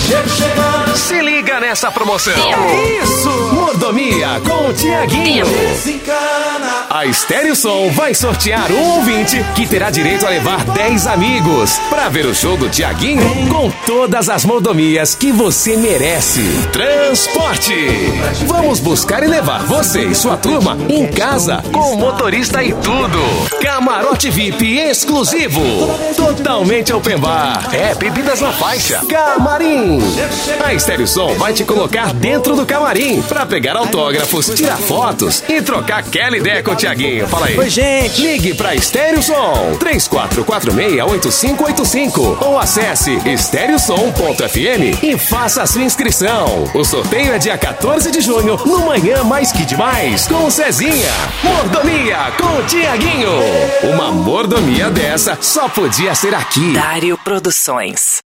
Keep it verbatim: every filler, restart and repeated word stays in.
chego chegando. Se liga nessa promoção. Isso! Mordomia com o Tiaguinho. A Estéreo Som vai sortear um ouvinte que terá direito a levar dez amigos para ver o show do Tiaguinho com todas as mordomias que você merece. Transporte. Vamos buscar e levar você e sua turma em casa com motorista e tudo. Camarote V I P exclusivo. Totalmente open bar. É, bebidas na faixa. Camarim. A Estéreo Som vai te colocar dentro do camarim para pegar autógrafos, tirar fotos e trocar aquela ideia com o Tiaguinho. Fala aí. Oi, gente. Ligue para Estéreo Som três quatro quatro seis oito cinco oito cinco ou acesse estereosom ponto f m e faça a sua inscrição. O sorteio é dia quatorze de junho no Manhã Mais Que Demais com o Cezinha. Mordomia com o Tiaguinho. Uma mordomia dessa só podia ser aqui. Dário Produções.